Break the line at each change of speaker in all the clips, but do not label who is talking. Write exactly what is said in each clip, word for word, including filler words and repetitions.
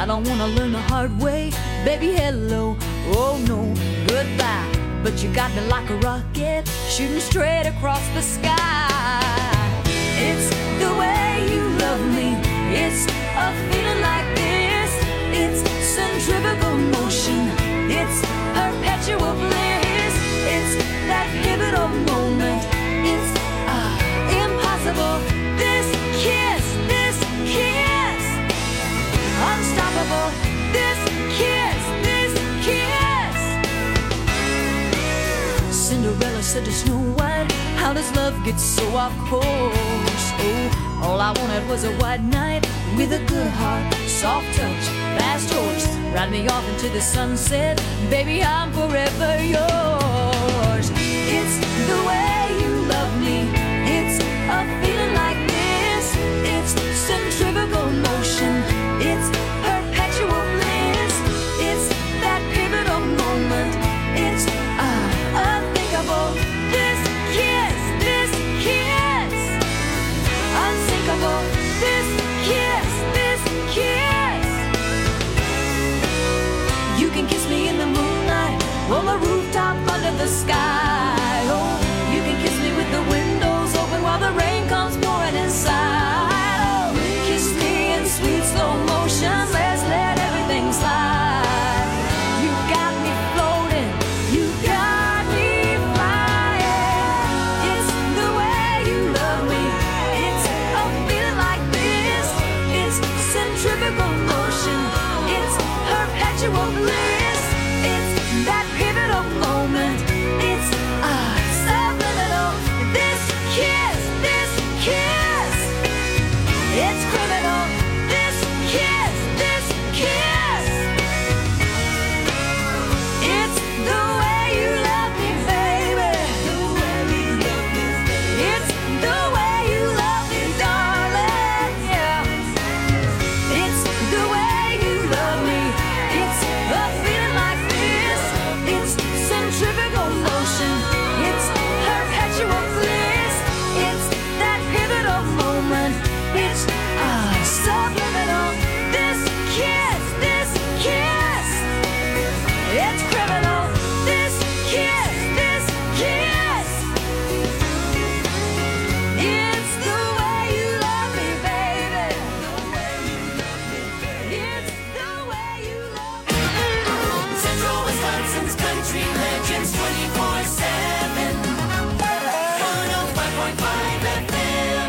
I don't wanna learn the hard way. Baby, hello, oh no, goodbye. But you got me like a rocket, shooting straight across the sky. It's the way you love me. It's a feeling like this. It's centrifugal motion. It's perpetual bliss. It's that pivotal moment. It's uh, impossible. This kiss, this kiss, unstoppable. This kiss, this kiss. Cinderella said to Snow White, how does love get so off course? Oh, all I wanted was a white knight with a good heart, soft touch, fast horse. Ride me off into the sunset, baby, I'm forever yours. It's the way you love me. It's a feeling like this. It's centrifugal motion. It's perpetual bliss. It's that pivotal moment. It's uh, unthinkable. This kiss, this kiss, unsinkable. This kiss, this kiss. You can kiss me in the moonlight, on the rooftop under the sky. Oh, you can kiss me with the windows open while the rain comes pouring inside. Oh, kiss me in sweet slow motion. Let's let everything slide. You got me floating. You got me flying. It's the way you love me. It's a feeling like this. It's centrifugal motion. It's perpetual bliss. It's that pivotal moment. It's uh, subliminal. This kiss, this kiss, it's criminal. This kiss, this kiss, it's the way you love me, baby. It's the way you love me, darling. Yeah. It's the way you love me. It's a feeling like this. It's centrifugal motion. It's perpetual bliss. It's that pivotal moment. It's uh, subliminal. This kiss, this kiss, it's criminal. This kiss, this kiss, it's the way you love me, baby. It's the way you love me.
Central Wisconsin's country legends twenty-four seven. one oh five point five F M.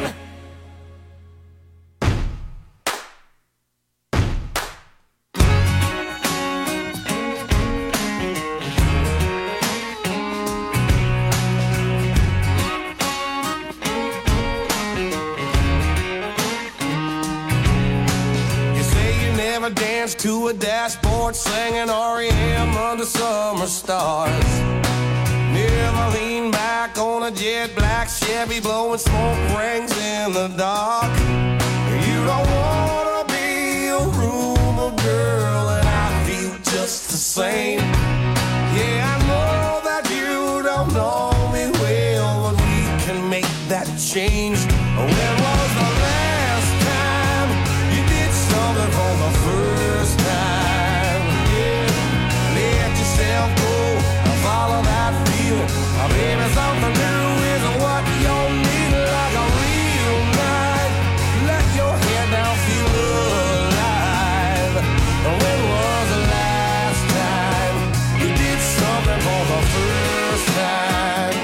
You say you never danced to a dashboard singing R E M under summer stars. Never lean back on a jet black Chevy blowing smoke rings in the dark. You don't wanna be a rumor girl, and I feel just the same. Yeah, I know that you don't know me well, but we can make that change. When was the last time you did something for the first time? Yeah, let yourself go and follow that feeling. Oh, baby, something new is what you need, like a real night. Let your head down, feel alive. When was the last time you did something for the first time?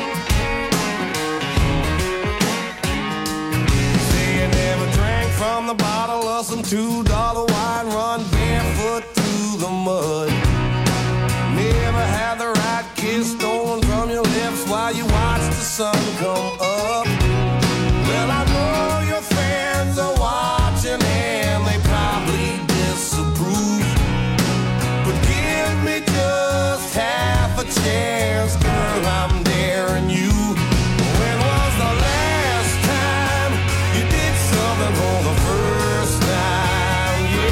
Say you never drank from the bottle of some two dollar wine, run barefoot through the mud. Never had the right kiss stolen from your lips while you watch the sun come up. Well, I know your friends are watching and they probably disapprove, but give me just half a chance, girl, I'm daring you. When was the last time you did something for the first time? Yeah.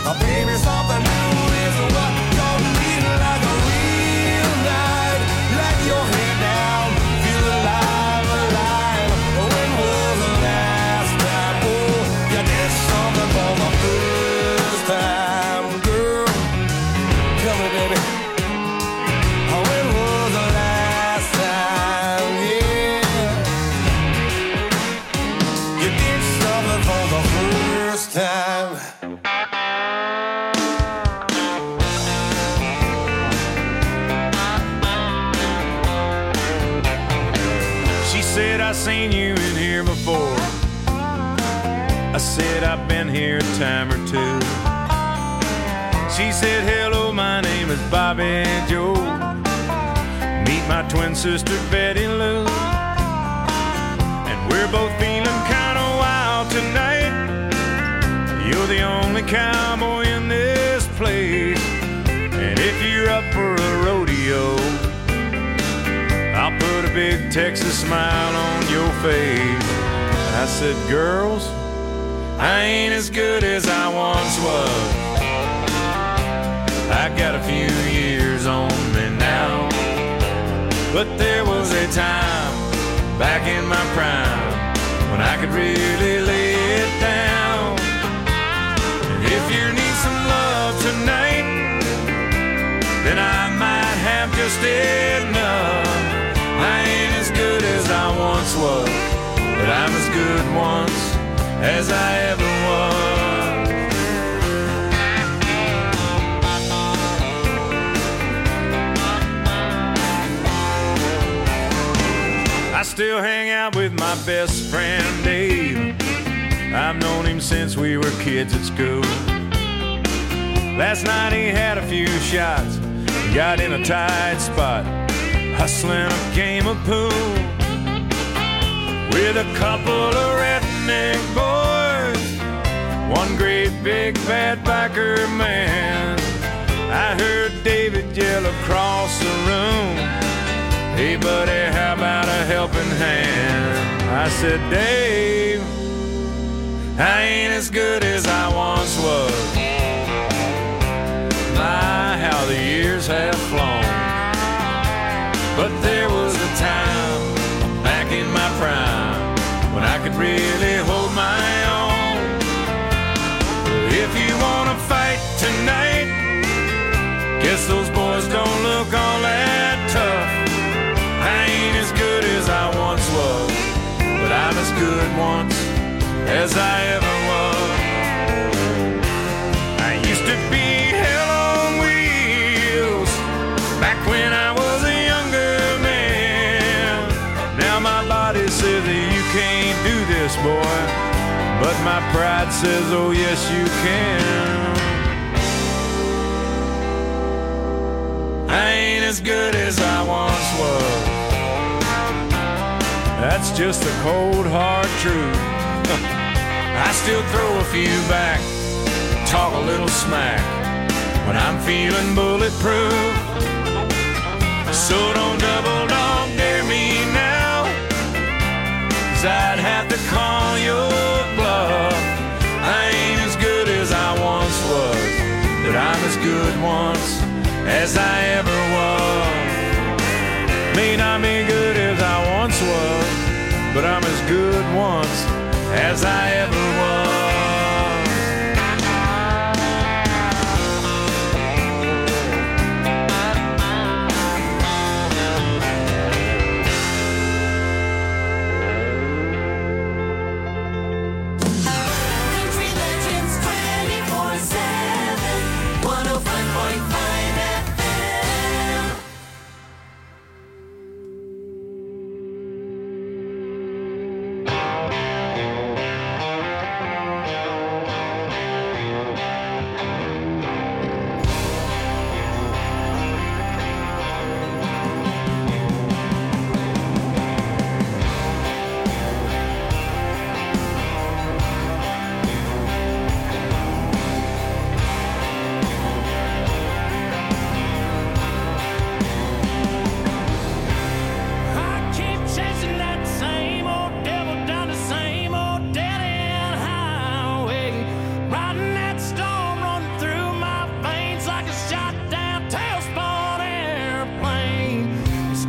Oh, baby, something new is what you're needing, like a real night. Let your head down, feel alive, alive. When was the last time, oh, you did something for the first time, girl? Tell me, baby. Oh, when was the last time, yeah, you did something for the first time?
She said, I seen you in here before. I said, I've been here a time or two. She said, hello, my name is Bobby Joe. Meet my twin sister, Betty Lou. And we're both feeling kinda wild tonight. You're the only cowboy in this place. And if you're up for a rodeo, I'll put a big Texas smile on your face. I said, girls, I ain't as good as I once was. I got a few years on me now, but there was a time back in my prime when I could really lay it down. And if you need some love tonight, then I might have just enough. I ain't as good as I once was, but I'm as good once as I ever was. I still hang out with my best friend Dave. I've known him since we were kids at school. Last night he had a few shots and got in a tight spot, hustling a game of pool with a couple of redneck boys, one great big bad biker man. I heard David yell across the room, hey buddy, how about a helping hand? I said, Dave, I ain't as good as I once was. My, how the years have flown. But there was a time back in my prime when I could really hold my own. If you wanna fight tonight, guess those boys don't look all that tough. I ain't as good as I once was, but I'm as good once as I ever was. I used to be hell on wheels back when I was a younger man. Now my body says that you can't do this, boy, but my pride says, oh yes you can. I ain't as good as I once was. That's just the cold hard truth. I still throw a few back, talk a little smack when I'm feeling bulletproof. So don't double dog dare me now, 'cause I'd have to call your bluff. I ain't as good as I once was, but I'm as good once as I ever was. May not be good as I once was, but I'm as good once as I ever was.
Country Legends twenty-four seven, one oh five point five F M.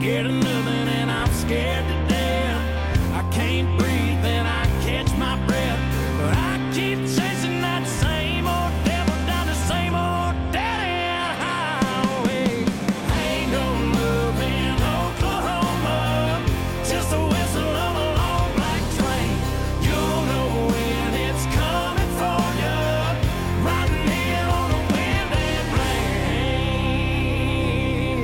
scared of nothing and I'm scared to death. I can't breathe and I catch my breath, but I keep chasing that same old devil down the same old dead-end highway. Ain't no love in Oklahoma, just a whistle of a long black train. You'll know when it's coming for you, riding in on the wind and rain.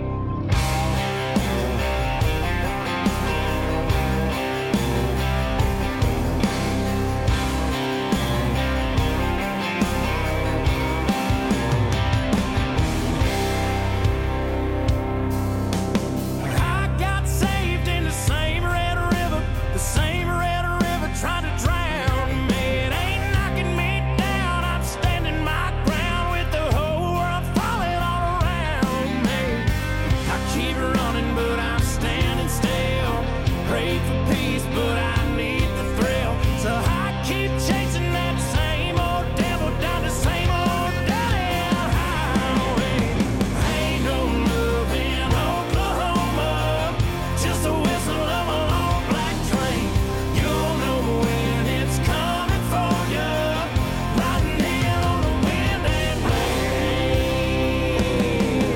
I got saved in the same red river, the same red river tried to drown me. It ain't knocking me down, I'm standing my ground with the whole world falling all around me. I keep running, but I'm standing still. Pray for peace, but I need the thrill. So I keep chasing that same old devil down the same old dead-end highway. Ain't no love in Oklahoma, just a whistle of a long black train. You'll know when it's coming for you, riding in on the wind and rain.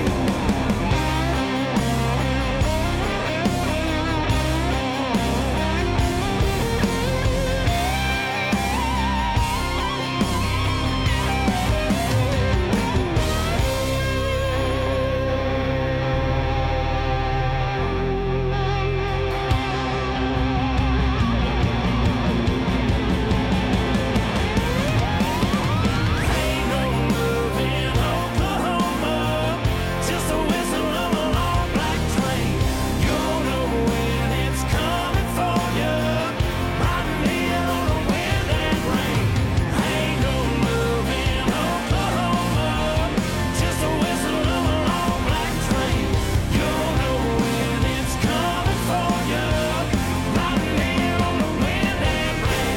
Ain't no love in Oklahoma, just a whistle of a long black train. You'll know when it's coming for you, riding in on the wind and rain. Ain't no love in Oklahoma, just a whistle of a long black train. You'll know when it's coming for you, riding in on the wind and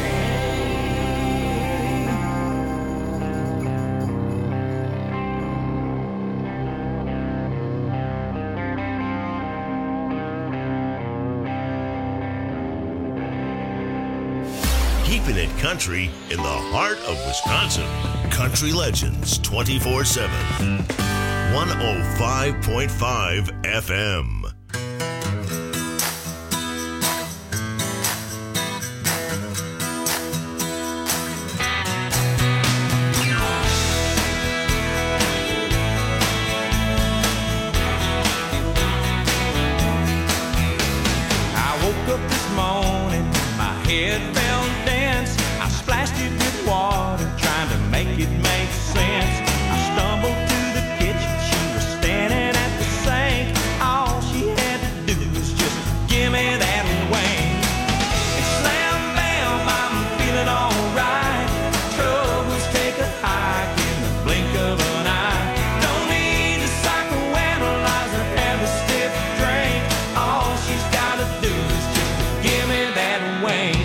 Keeping it country in the heart of Wisconsin. Country Legends twenty-four seven. one oh five point five F M.
I woke up this morning, my head felt dense. I splashed it with water, trying to make it make sense. I stumbled to the kitchen, she was standing at the sink. All she had to do was just give me that wing. And slam bam, I'm feeling alright. Troubles take a hike in the blink of an eye. Don't need to psychoanalyze or have a stiff drink. All she's gotta do is just give me that wing.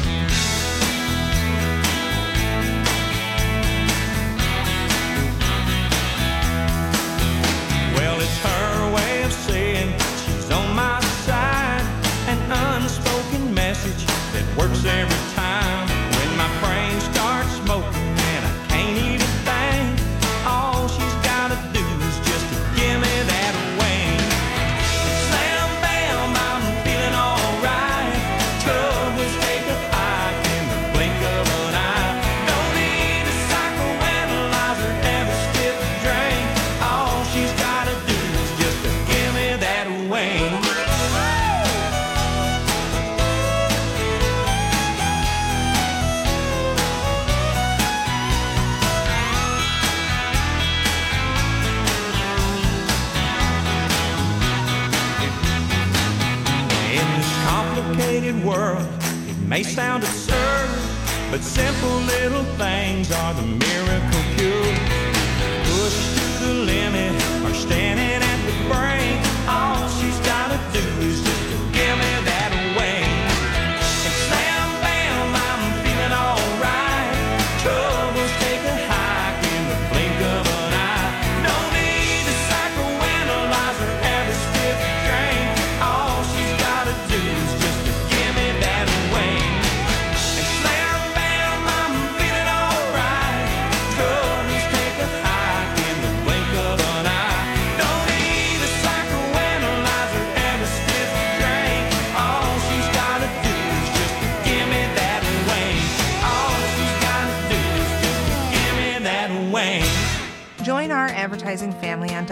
Well, it's her way of saying she's on my side. An unspoken message that works every time. When my brain starts smoking and I can't even think, all she's gotta do is just to give me that wing. Slam bam, I'm feeling alright. Troubles take a hike in the blink of an eye. Don't need a psychoanalyze or have a stiff drink. All she's gotta do is just to give me that wing. In this complicated world, it may sound absurd, but simple little things are the miracle cure. Pushed to the limit or standing at the brink, all she's gotta do is just to give me that wing. And slam bam, I'm feeling alright. Troubles take a hike in the blink of an eye. Don't need a psychoanalyze or have a stiff drink.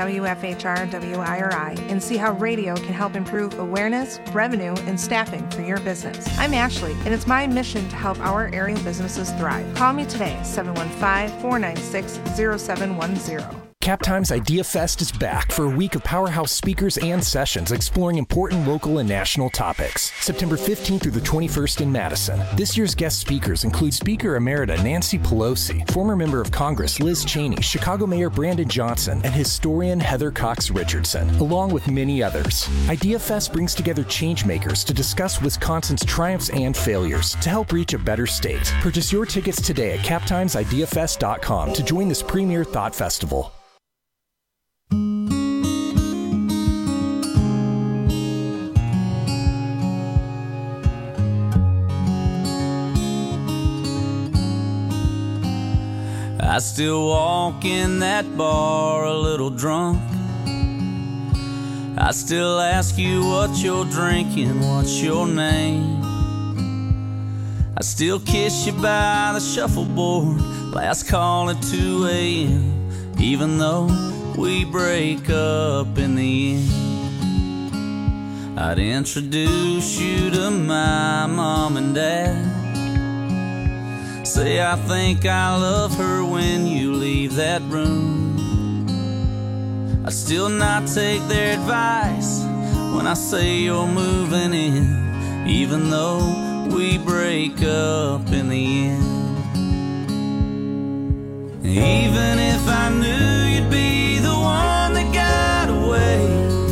W F H R W I R I and see how radio can help improve awareness, revenue, and staffing for your business. I'm Ashley, and it's my mission to help our area businesses thrive. Call me today, seven one five, four nine six, zero seven one zero.
Captime's Idea Fest is back for a week of powerhouse speakers and sessions exploring important local and national topics. September fifteenth through the twenty-first in Madison. This year's guest speakers include Speaker Emerita Nancy Pelosi, former member of Congress Liz Cheney, Chicago Mayor Brandon Johnson, and historian Heather Cox Richardson, along with many others. Idea Fest brings together changemakers to discuss Wisconsin's triumphs and failures to help reach a better state. Purchase your tickets today at captimes idea fest dot com to join this premier thought festival.
I still walk in that bar a little drunk. I still ask you what you're drinking, what's your name. I still kiss you by the shuffleboard, last call at two a.m. Even though we break up in the end. I'd introduce you to my mom and dad. Say I think I love her when you leave that room. I still not take their advice when I say you're moving in, even though we break up in the end. Even if I knew you'd be the one that got away,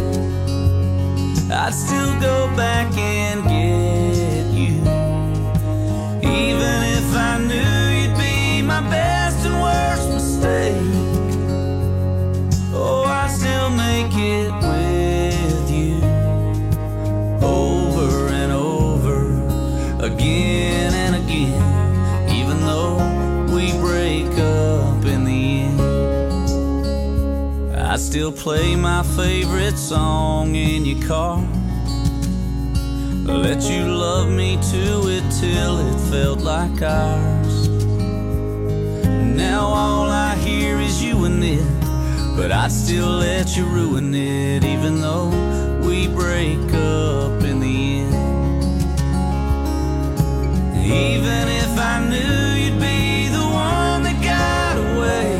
I'd still go back and get you. Even if I knew you'd be my best and worst mistake, oh, I still make it with you. Over and over, again and again, even though we break up in the end. I still play my favorite song in your car, let you love me to it till it felt like ours. Now all I hear is you and it, but I'd still let you ruin it, even though we break up in the end. Even if I knew you'd be the one that got away,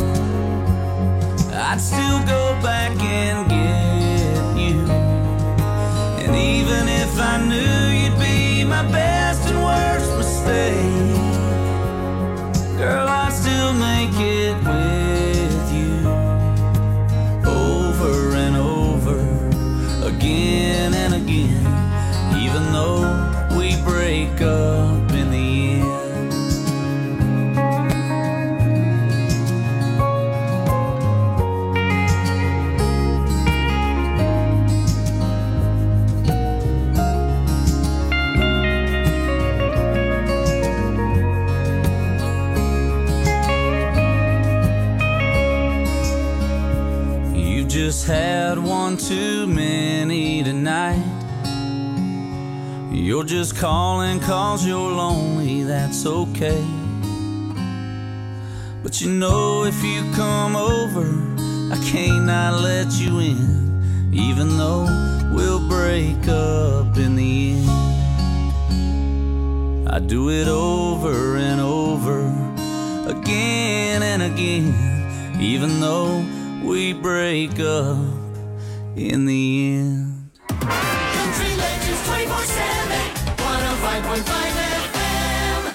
I'd still go back and get you. And even if I knew you'd be my best and worst mistake, girl, I'd still make it with you. Over and over, again and again, even though we break up in the end. Just had one too many tonight. You're just calling cause you're lonely, that's okay. But you know if you come over, I can't not let you in, even though we'll break up in the end. I do it over and over, again and again, even though we break up in the end.
Country Legends twenty-four seven, one oh five point five F M.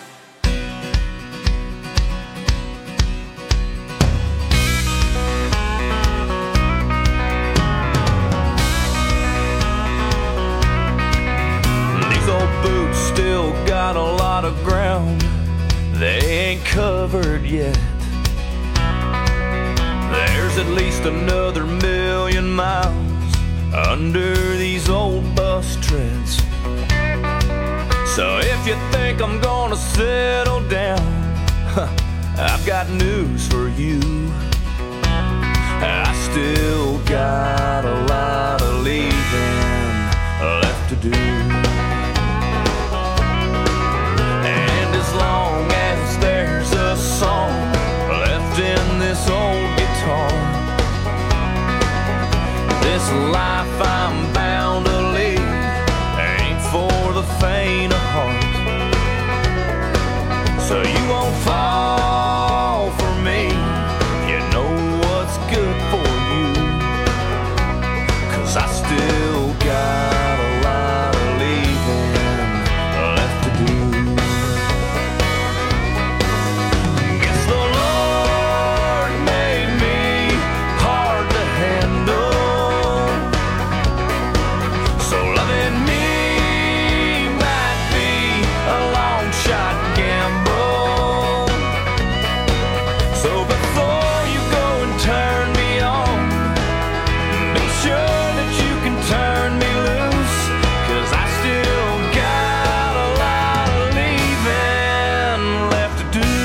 These old boots still got a lot of ground they ain't covered yet. There's at least another million miles under these old bus treads. So if you think I'm gonna settle down, I've got news for you. I still got a lot of leaving left to do. And as long as there's a song left in this old guitar, This life I'm bound to lead ain't for the faint of heart. So you won't fall for me. You know what's good for you. 'Cause I still got a lot of leaving left to do. Guess the Lord made me hard to handle. So loving me might be a long shot gamble. So before you go and turn me on, be sure that you can turn me loose. 'Cause I still got a lot of leaving left to do.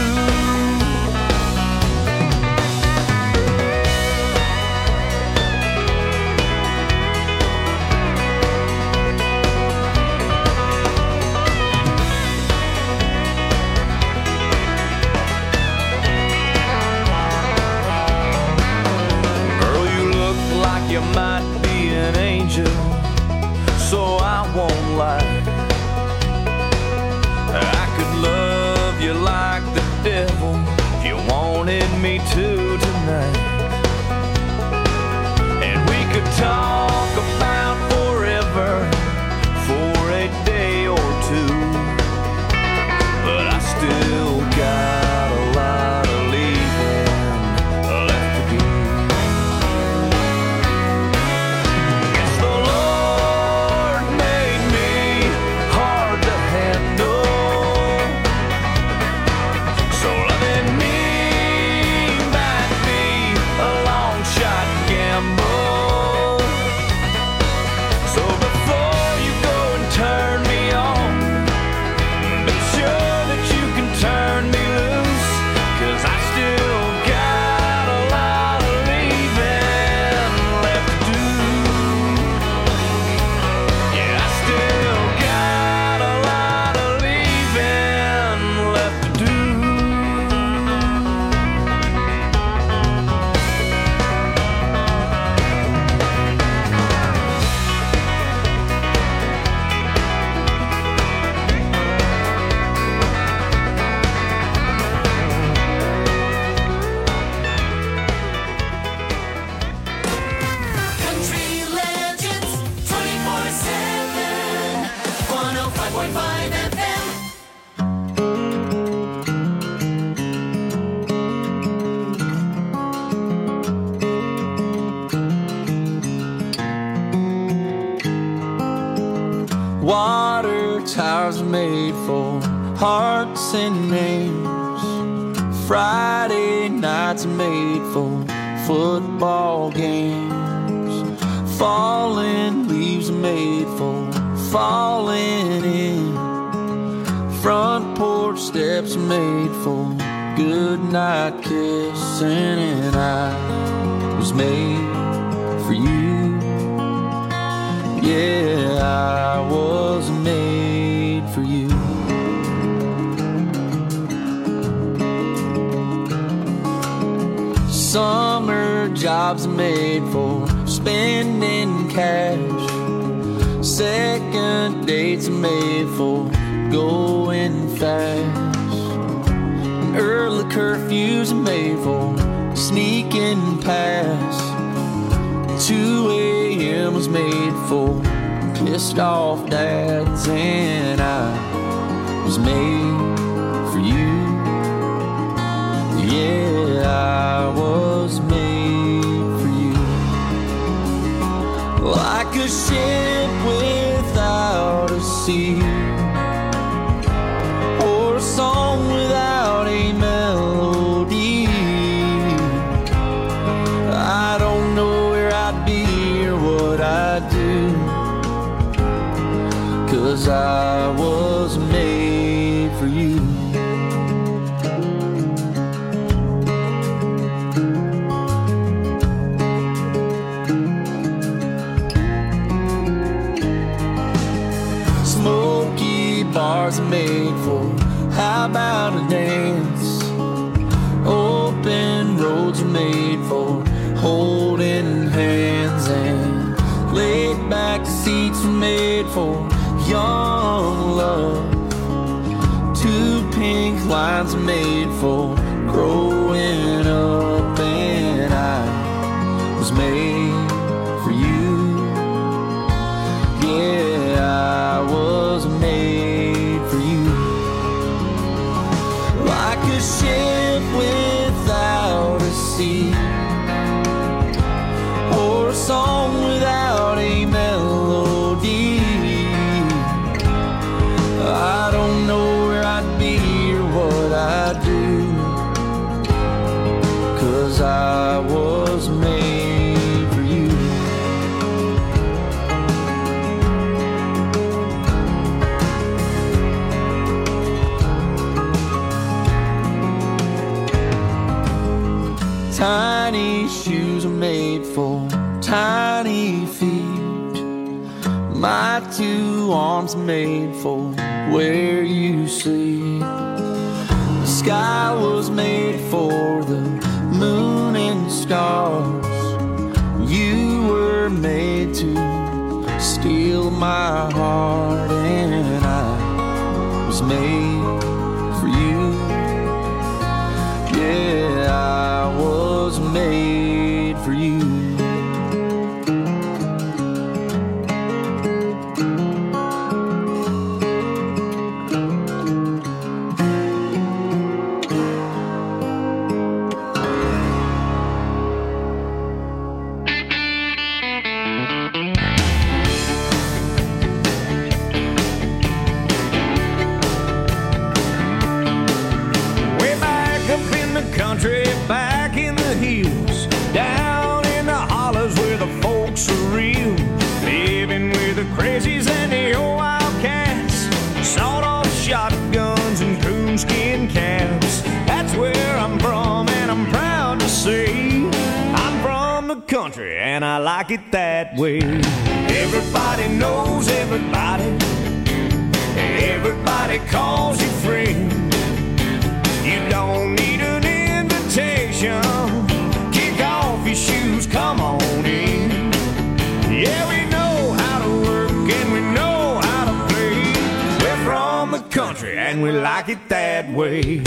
Girl, you look like you might be an angel, so I won't lie. I could love you like the devil if you wanted me to tonight. And we could talk about forever for a day or two. But I still got a lot of leaving left to do. Guess the Lord made me hard to handle. So loving me might be a long shot gamble. So before you go and turn me on, be sure that you can turn me loose. 'Cause I still got a lot of leaving left to do. Yeah, I still got a lot of leaving left to do.
Country Legends twenty-four seven, one oh five point five F M.
Water towers are made for hearts and names. Friday nights are made for football games. Falling leaves are made for falling in. Front porch steps are made for good night kissing. And I was made for you. Yeah, I was made for you. Summer jobs are made for spending cash. Second dates are made for going fast. Early curfews are made for sneaking past. two a.m. was made for pissed off dads. And I was made for you. Yeah, I was made for you. Like a ship without a sea, or a song without a melody. I don't know where I'd be or what I'd do, 'cause I was made for you. Smoky bars are made for how about a dance. Open roads are made for holding hands. And laid back seats were made for young love. Two pink lines made for growing up, and I was made for you. Yeah, I was made for you. Like a ship without a sea, or a song without a melody. I don't know where I'd be or what I'd do, 'cause I was made for you. Tiny shoes are made for tiny feet. My two arms made for where you sleep. The sky was made for the moon and stars. You were made to steal my heart, and I was made for you. Yeah, I was made for you.
Country, back in the hills, down in the hollers where the folks are real, living with the crazies and the old wildcats, sawed-off shotguns and coonskin caps. That's where I'm from, and I'm proud to say I'm from the country, and I like it that way. Everybody knows everybody, everybody calls you friend. You don't need an invitation. Kick off your shoes, come on in. Yeah, we know how to work and we know how to play. We're from the country and we like it that way.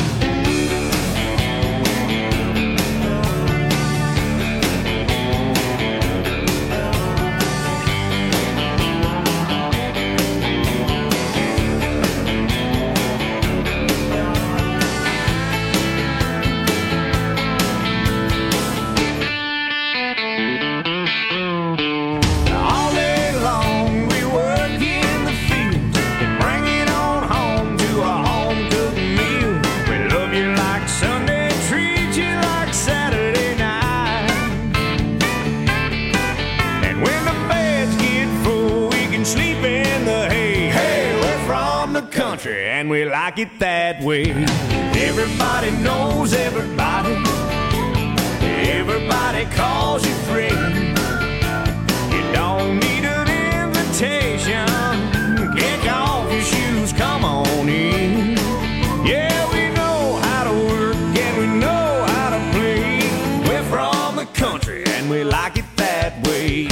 And we like it that way. Everybody knows everybody, everybody calls you friend. You don't need an invitation. Kick off your shoes, come on in. Yeah, we know how to work and we know how to play. We're from the country and we like it that way.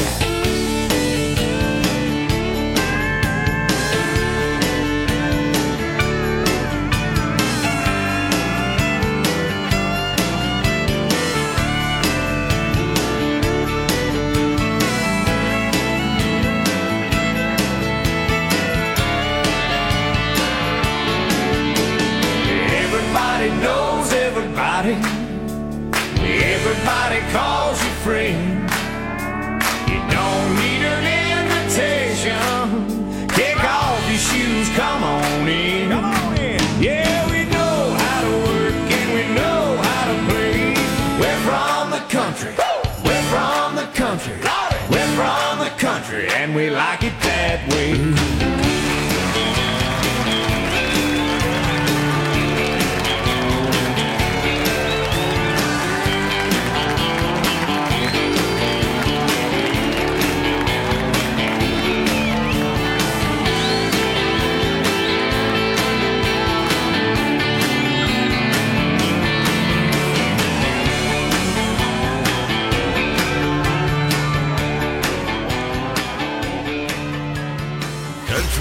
Knows everybody, everybody calls you friend. You don't need an invitation. Kick off your shoes, come on in. Come on in. Yeah, we know how to work and we know how to play. We're from the country, we're from the country, we're from the country, and we like it that way.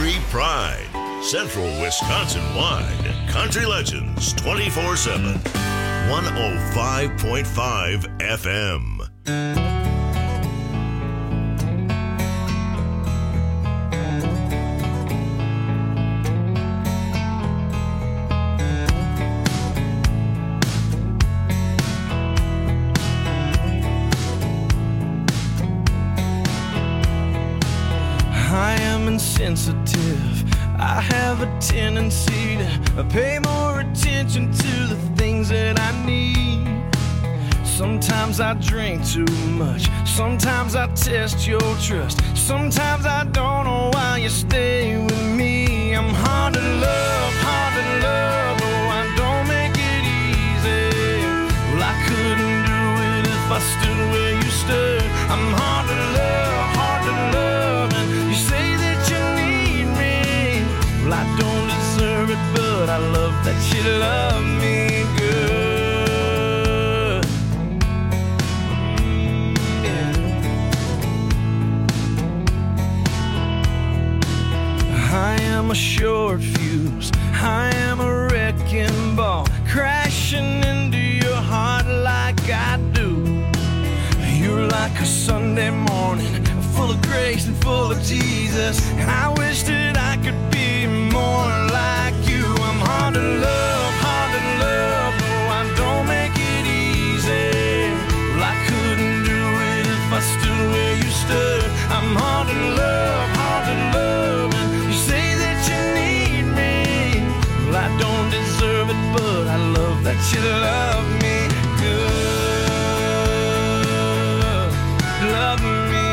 Country Pride. Central Wisconsin-wide. Country Legends twenty-four seven. one oh five point five F M.
I am insensitive. I have a tendency to pay more attention to the things that I need. Sometimes I drink too much. Sometimes I test your trust. Sometimes I don't know why you stay with me. I'm hard to love, hard to love. Oh, I don't make it easy. Well, I couldn't do it if I stood where you stood. I'm hard to love, hard to love. And you say that you need me. Well, I don't deserve it, but I love that you love me good. I am a short fuse, I am a wrecking ball, crashing into your heart like I do. You're like a Sunday morning, full of grace and full of Jesus. I wish that I could be more like you. I'm hard to love, hard to love, no, I don't make it easy. Well, I couldn't do it if I stood where you stood. I'm hard to love, hard to love. I don't deserve it, but I love that you love me good. Love me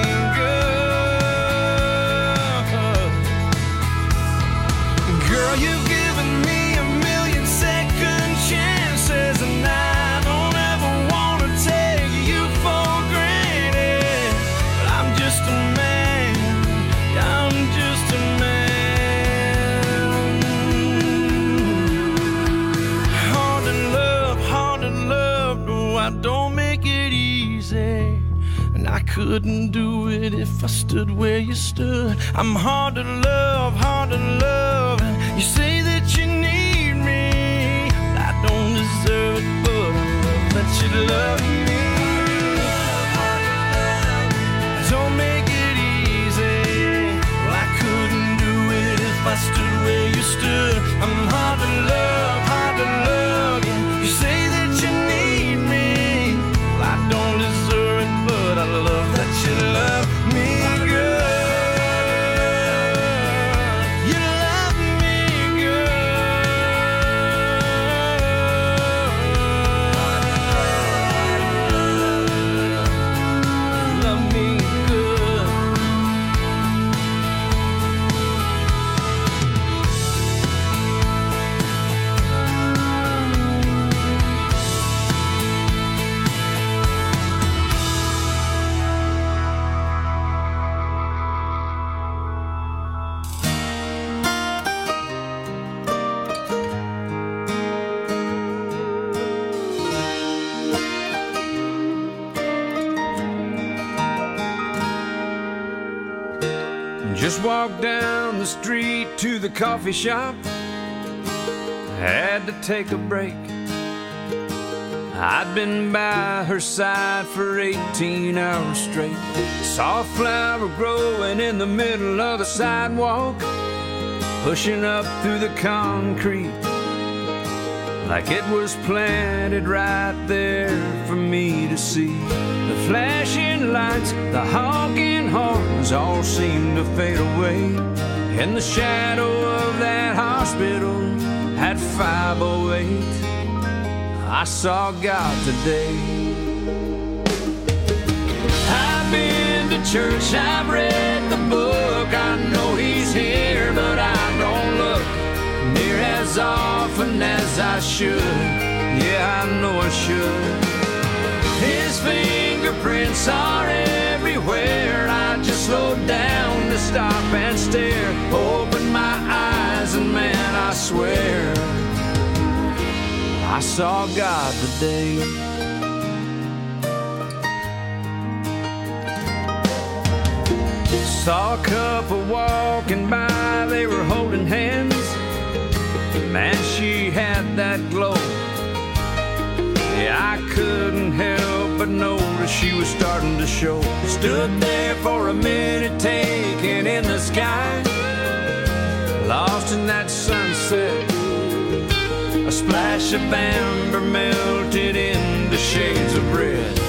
good. Girl, you've given me a million second chances, and I don't ever want to take you for granted. But I'm just a man, I'm just a man. I don't make it easy, and I couldn't do it if I stood where you stood. I'm hard to love, hard to love. You say that you need me, I don't deserve it, but I love that you love me. I don't make it easy. Well, I couldn't do it if I stood where you stood. I'm hard to love, hard to love. You say that you need me, I don't deserve it, but I love that you love me good. You love me good. Love me good.
Just walked down the street to the coffee shop. Had to take a break. I'd been by her side for eighteen hours straight. Saw a flower growing in the middle of the sidewalk, pushing up through the concrete like it was planted right there for me to see. The flashing lights, the honking horns all seemed to fade away. In the shadow of that hospital at five oh eight, I saw God today. I've been to church, I've read the book, I know He's here, but I don't look near as often as I should. Yeah, I know I should. His fingerprints are everywhere. I just slowed down to stop and stare. Opened my eyes and man, I swear I saw God today. Saw a couple walking by while they were holding hands. Man, she had that glow. Yeah, I couldn't help but notice she was starting to show. Stood there for a minute, taking in the sky, lost in that sunset. A splash of amber melted into shades of red.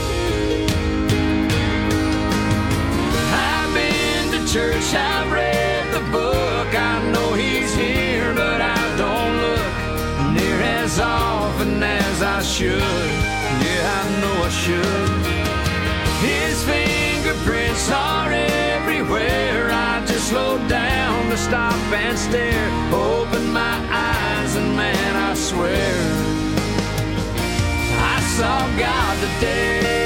I've been to church, I've read the book. I know he's here, but I don't look near as often as I should. Yeah, I know I should. His fingerprints are everywhere. I just slowed down to stop and stare. Open my eyes and man, I swear I saw God today.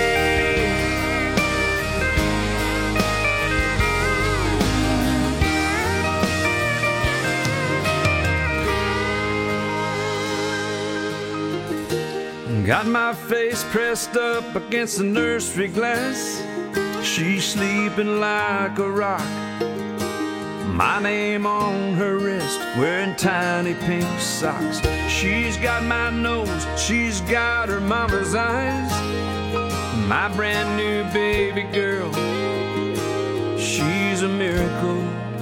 Got my face pressed up against the nursery glass. She's sleeping like a rock. My name on her wrist, wearing tiny pink socks. She's got my nose, she's got her mama's eyes. My brand new baby girl, she's a miracle.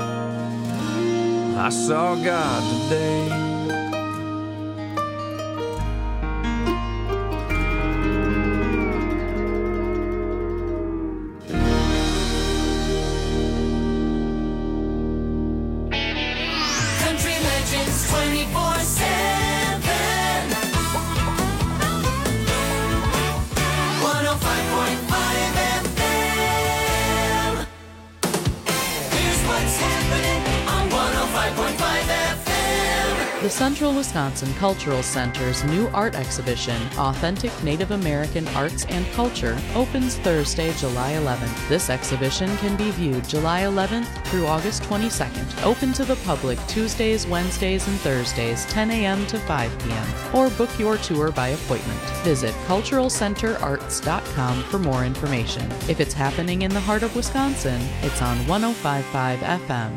I saw God today.
twenty-four seven one oh five point five F M. Here's what's happening on one oh five point five F M.
The Central Wisconsin Cultural Center's new art exhibition, Authentic Native American Arts and Culture, opens Thursday, July eleventh. This exhibition can be viewed July eleventh through August twenty-second. Open to the public Tuesdays, Wednesdays, and Thursdays, ten a.m. to five p.m. Or book your tour by appointment. Visit cultural center arts dot com for more information. If it's happening in the heart of Wisconsin, it's on one oh five point five F M.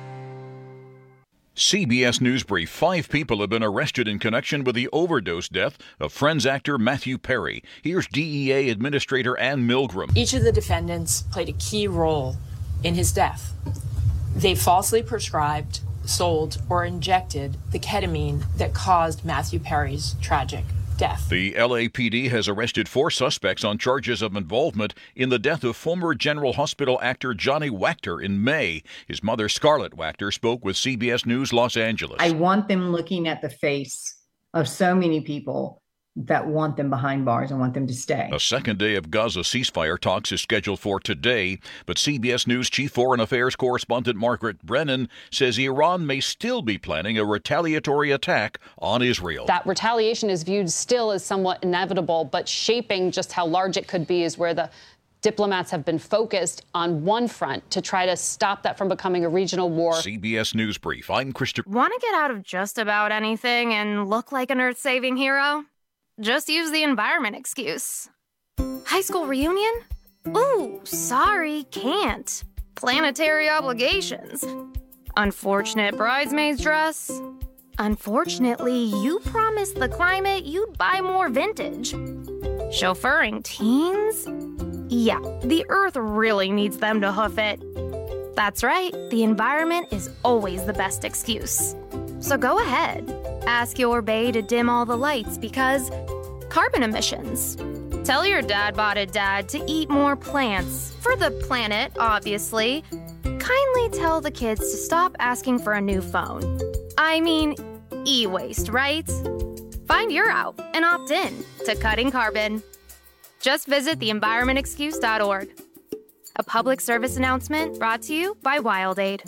C B S News Brief. Five people have been arrested in connection with the overdose death of Friends actor Matthew Perry. Here's D E A Administrator Ann Milgram.
Each of the defendants played a key role in his death. They falsely prescribed, sold, or injected the ketamine that caused Matthew Perry's tragic death.
The L A P D has arrested four suspects on charges of involvement in the death of former General Hospital actor Johnny Wachter in May. His mother, Scarlett Wachter, spoke with C B S News Los Angeles.
I want them looking at the face of so many people that want them behind bars and want them to stay.
A second day of Gaza ceasefire talks is scheduled for today, but C B S News Chief Foreign Affairs Correspondent Margaret Brennan says Iran may still be planning a retaliatory attack on Israel.
That retaliation is viewed still as somewhat inevitable, but shaping just how large it could be is where the diplomats have been focused on one front to try to stop that from becoming a regional war.
C B S News Brief. I'm Christopher.
Want to get out of just about anything and look like an earth-saving hero? Just use the environment excuse. High school reunion? Ooh, sorry, can't. Planetary obligations. Unfortunate bridesmaid's dress. Unfortunately, you promised the climate you'd buy more vintage. Chauffeuring teens? Yeah, the earth really needs them to hoof it. That's right, the environment is always the best excuse. So go ahead. Ask your bae to dim all the lights because carbon emissions. Tell your dad-botted dad to eat more plants. For the planet, obviously. Kindly tell the kids to stop asking for a new phone. I mean, e-waste, right? Find your out and opt in to cutting carbon. Just visit the environment excuse dot org. A public service announcement brought to you by WildAid.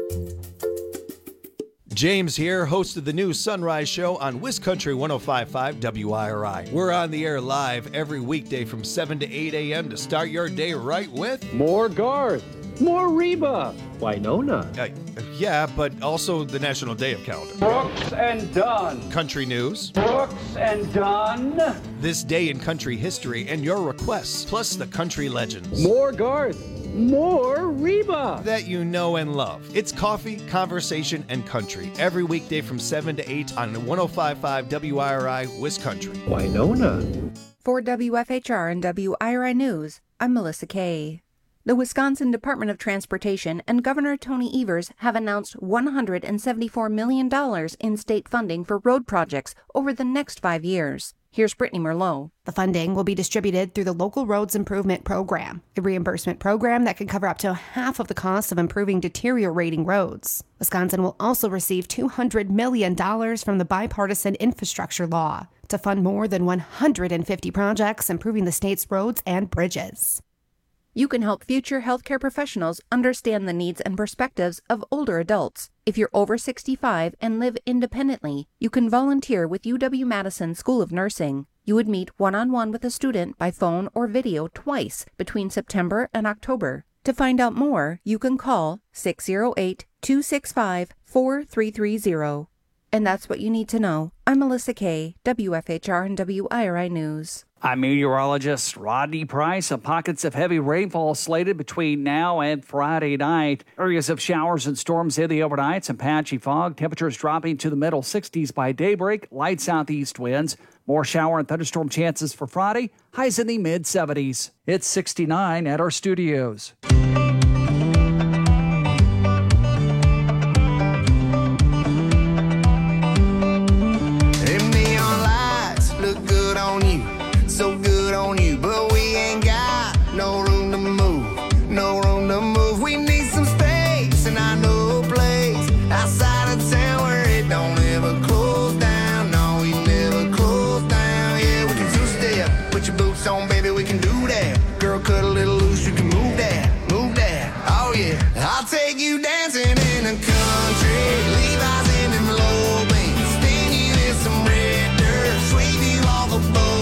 James here, host of the new Sunrise Show on WisCountry one oh five point five W I R I. We're on the air live every weekday from seven to eight a.m. to start your day right with...
More Garth, more Reba, Winona.
Uh, yeah, but also the National Day of Calendar.
Brooks and Dunn.
Country news.
Brooks and Dunn.
This day in country history and your requests, plus the country legends.
More Garth, More Reba
that you know and love. It's coffee, conversation, and country every weekday from seven to eight on one oh five point five W I R I Wisconsin.
Winona.
For W F H R and W I R I News, I'm Melissa Kay. The Wisconsin Department of Transportation and Governor Tony Evers have announced one hundred seventy-four million dollars in state funding for road projects over the next five years. Here's Brittany Merlot.
The funding will be distributed through the Local Roads Improvement Program, a reimbursement program that can cover up to half of the cost of improving deteriorating roads. Wisconsin will also receive two hundred million dollars from the Bipartisan Infrastructure Law to fund more than one hundred fifty projects improving the state's roads and bridges.
You can help future healthcare professionals understand the needs and perspectives of older adults. If you're over sixty-five and live independently, you can volunteer with U W-Madison School of Nursing. You would meet one-on-one with a student by phone or video twice between September and October. To find out more, you can call six oh eight, two six five, four three three zero. And that's what you need to know. I'm Melissa Kay, W F H R and W I R I News.
I'm meteorologist Rodney Price. Some pockets of heavy rainfall slated between now and Friday night. Areas of showers and storms in the overnight. Some patchy fog. Temperatures dropping to the middle sixties by daybreak. Light southeast winds. More shower and thunderstorm chances for Friday. Highs in the mid seventies. It's sixty-nine at our studios.
So good on you, but we ain't got no room to move, no room to move. We need some space, and I know a place outside of town where it don't ever close down. No, we never close down. Yeah, we can two-step, put your boots on, baby, we can do that. Girl, cut a little loose, you can move that, move that. Oh yeah, I'll take you dancing in the country, Levi's in them low beams, spin you in some red dirt, sweep you off a boat.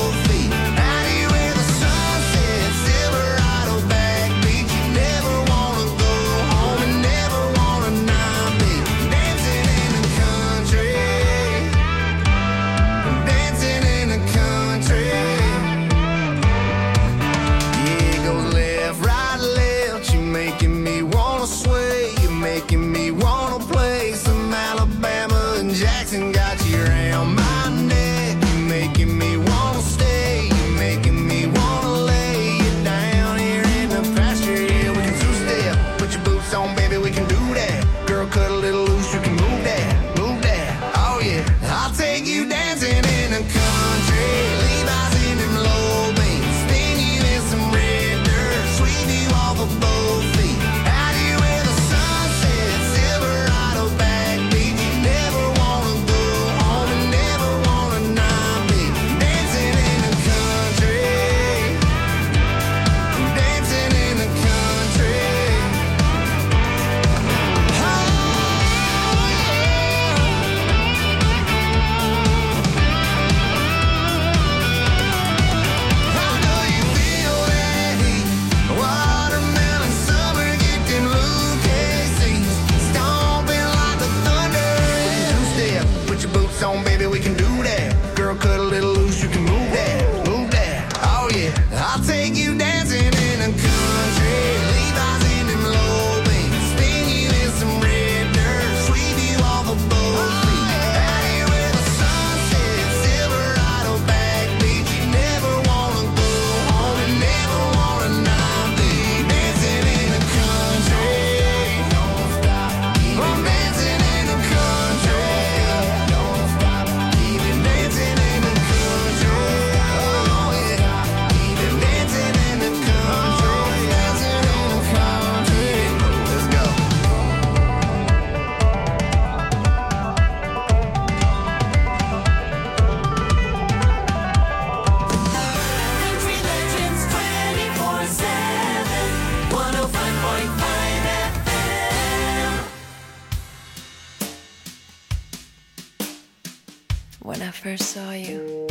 When I first saw you,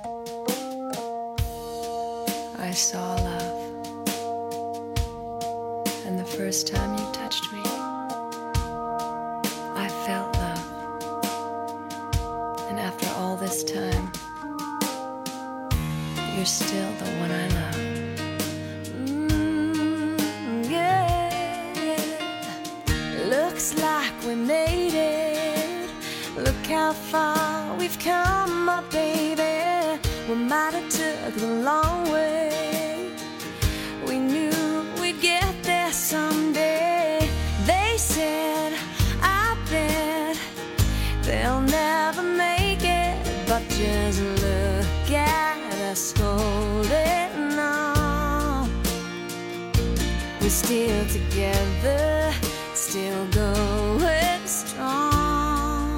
I saw love. And the first time you touched me, I felt love. And after all this time, you're still the one I love. Mm, yeah. looks like we made it. Look how far we've come, my baby. We might have took the long way. We knew we'd get there someday. They said, I bet they'll never make it, but just look at us holding on. We're still together, still going strong.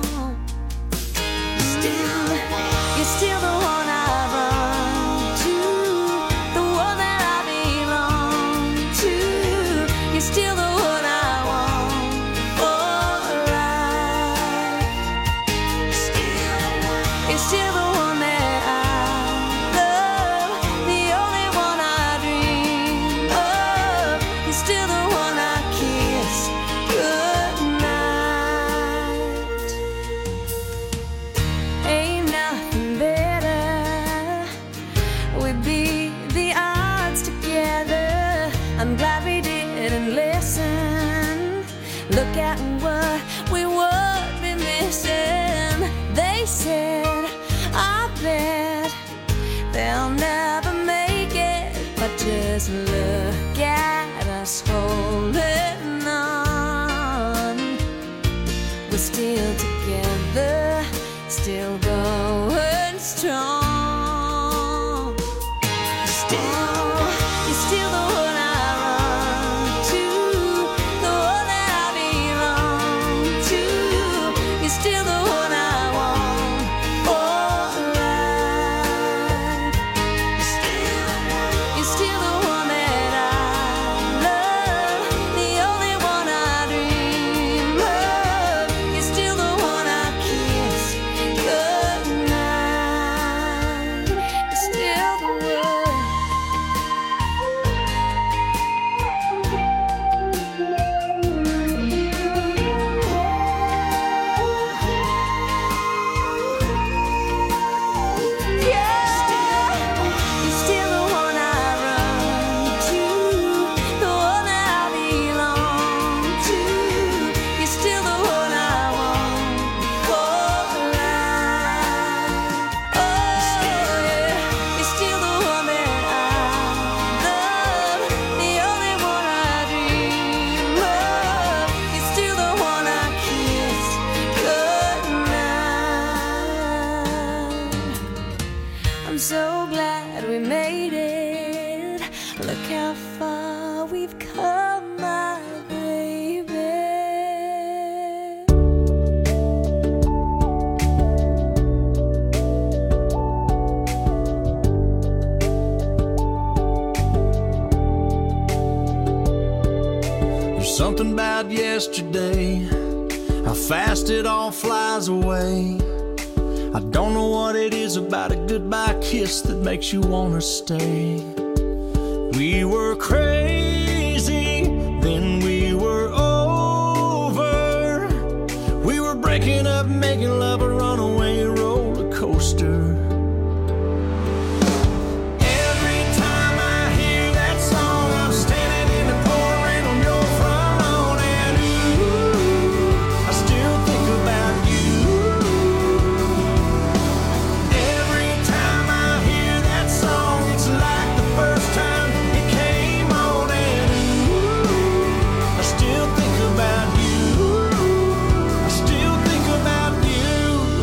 Still, you're still the one I run to, the one that I belong to. You're still the one I want for life. Still, you're still the one that I love, the only one I dream of. You're still the one I kiss goodnight. Ain't nothing better. We beat the odds together. I'm glad we didn't listen. Look at what we would be missing. They said, I bet they'll never make it, but just look at us holding on. We're still together, still going strong. Still, you're still the one I run to, the one that I belong to. You're still the one I want for life. Still, you're still the one that I love, the only one I dream of. You're still the one I kiss goodnight. You're still the one. You're still the one I run to, the one that I belong to. You're still the one I want for life. Oh yeah, you're still the one that I love, the only one I dream of. You're still the one I kiss goodnight. I'm so glad we made it. Look how far we've come, my baby.
There's something about yesterday, how fast it all flies away. I don't know what it is about a goodbye kiss that makes you wanna stay. We were crazy, then we were over. We were breaking up, making love a runaway roller coaster. Every time I hear that song, I'm standing in the pouring rain on your front lawn, and ooh, I still think about you. Every time I hear that song, it's like the first time it came on, and ooh, I still think about you. I still think about you.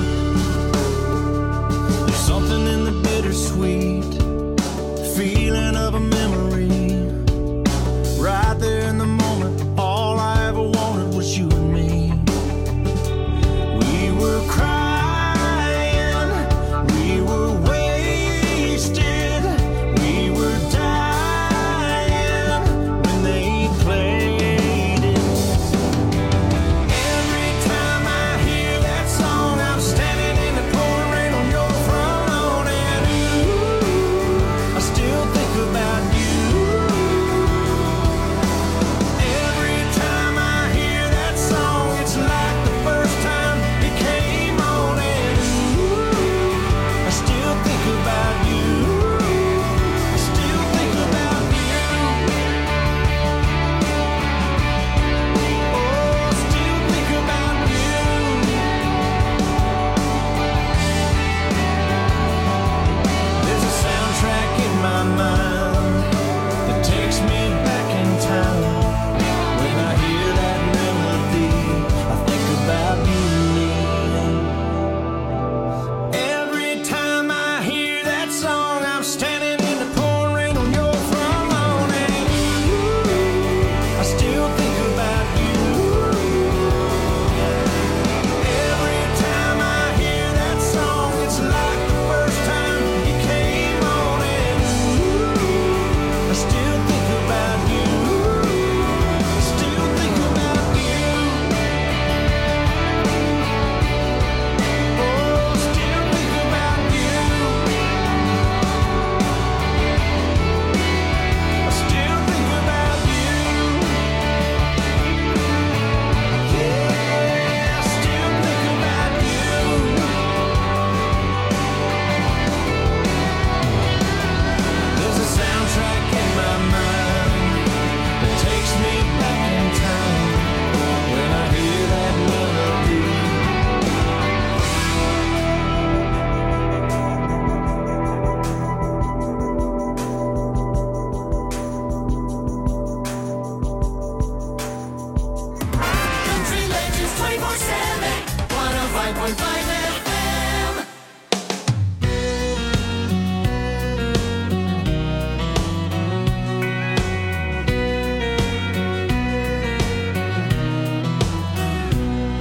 There's something in the bittersweet feeling of a memory. Right there in the moment, all I ever wanted was you and me. We were crying, we were wasted, we were dying when they played it. Every time I hear that song, I'm standing in the pouring rain on your front lawn, and ooh,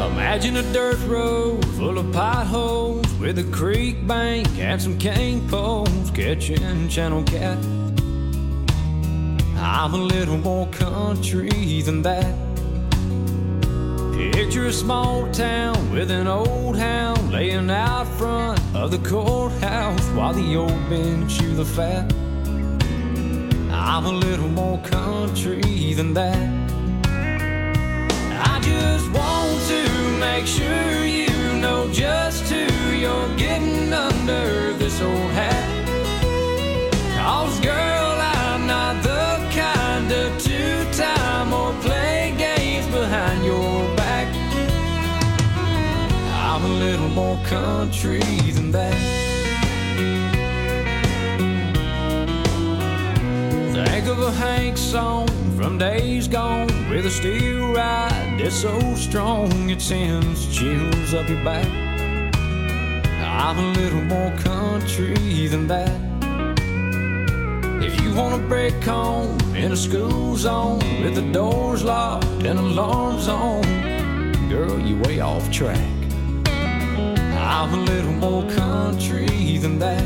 Imagine a dirt road full of potholes with a creek bank and some cane poles catching channel cat. I'm a little more country than that. Picture a small town with an old hound laying out front of the courthouse while the old men chew the fat. I'm a little more country than that. I just want to make sure you know just who you're getting under this old hat. 'Cause girl, I'm not the kind of two-time or play games behind your back. I'm a little more country than that. Think of a Hank song from days gone with a steel ride that's so strong it sends chills up your back. I'm a little more country than that. If you want to break home in a school zone with the doors locked and alarms on, girl, you way off track. I'm a little more country than that.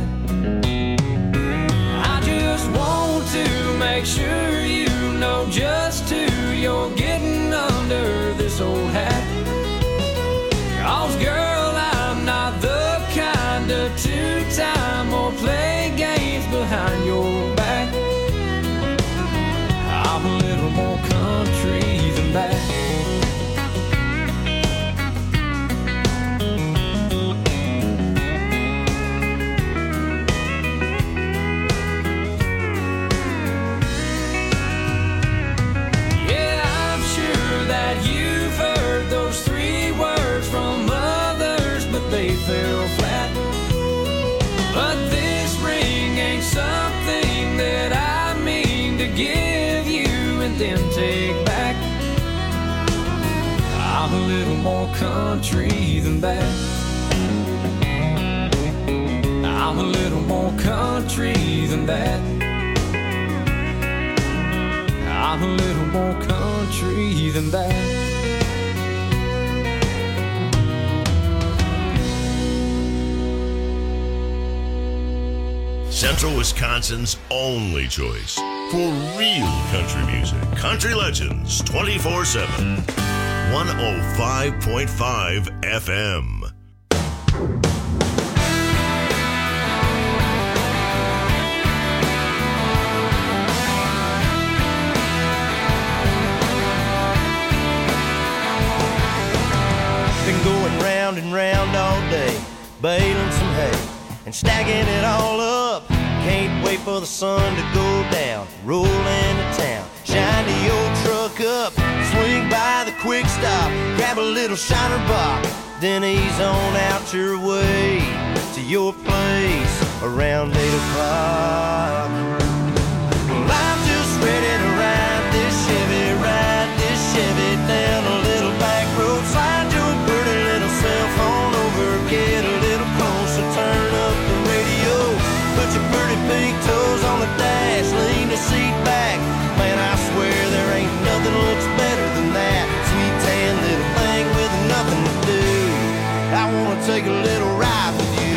I just want to make sure you know just who you're getting under this old hat. 'Cause girl, I'm not the kind of two-time or play games behind your back. I'm a little more country than that. Fell flat, but this ring ain't something that I mean to give you and then take back. I'm a little more country than that. I'm a little more country than that. I'm a little more country than that.
Central Wisconsin's only choice for real country music. Country Legends twenty-four seven. one oh five point five F M.
Been going round and round all day, baling some hay and stacking it all up. Can't wait for the sun to go down, roll into town, shine the old truck up, swing by the quick stop, grab a little shiner box, then ease on out your way to your place around eight o'clock. Well, I'm just ready to ride this Chevy, ride this Chevy down a little back road, slide your pretty little cell phone over, get a little closer, turn up the radio, put your pretty pink toes on the dash, lean the seat back. Man, I swear there ain't nothing looks better than that sweet tan little thing with nothing to do. I wanna take a little ride with you.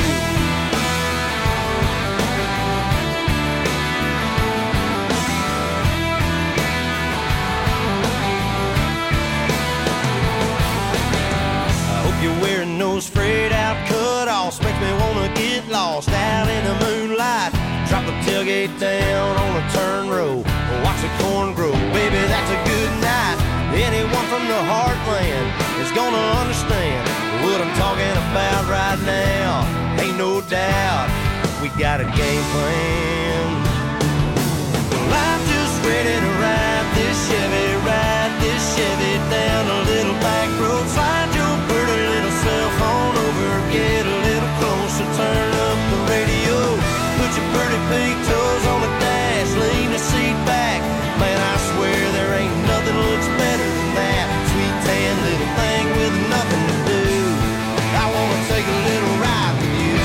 I hope you're wearing those frayed out cutoffs, makes me wanna get lost out in the moonlight. Drop the tailgate down on a turn row, watch the corn grow. Baby, that's a good night. Anyone from the heartland is gonna understand what I'm talking about right now. Ain't no doubt we got a game plan. Well, I'm just ready to ride this Chevy, ride this Chevy down a little back road. Slide your pretty little cell phone over, get a little closer, turn up the radio. Put your pretty pink toes on the dash, lean the seat back. Man, I swear there ain't nothing looks better than that sweet tan little thing with nothing to do. I wanna take a little ride with you.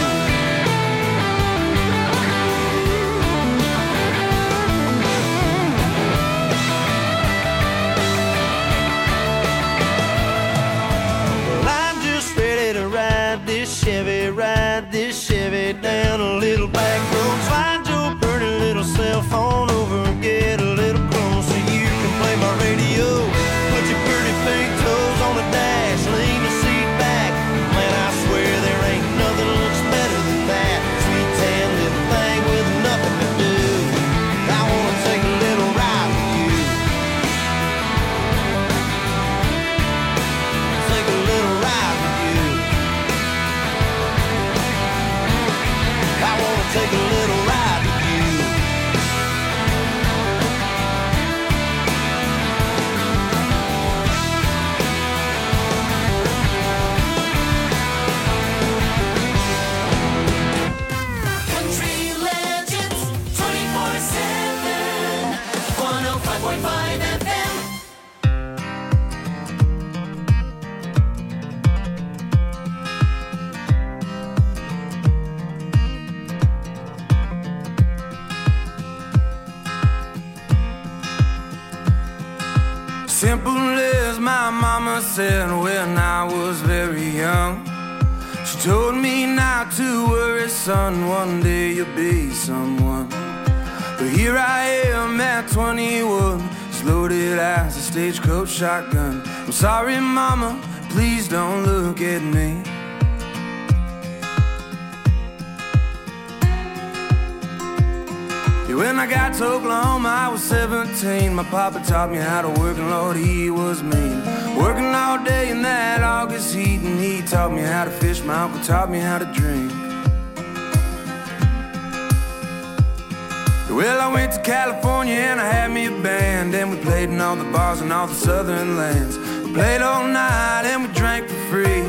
Chevy, ride this Chevy down a little back road. Slide your pretty little cell phone over and get a little close so you can play my radio. Put your pretty pink toes on the dash, lean the seat back. Man, I swear there ain't nothing looks better than that. Sweet tan little thing with nothing to do. I wanna take a little ride with you. Take a little ride with you. I wanna take a little ride with you.
Country Legends twenty-four seven, one oh five point five F M.
Simple as my mama said when I was very young. She told me not to worry, son, one day you'll be someone. But here I am at twenty-one, as loaded as a stagecoach shotgun. I'm sorry, mama, please don't look at me. Yeah, when I got to Oklahoma, I was seventeen. My papa taught me how to work, and Lord, he was mean. Working all day in that August heat, and he taught me how to fish. My uncle taught me how to drink. Well, I went to California and I had me a band, and we played in all the bars in all the southern lands. We played all night and we drank for free.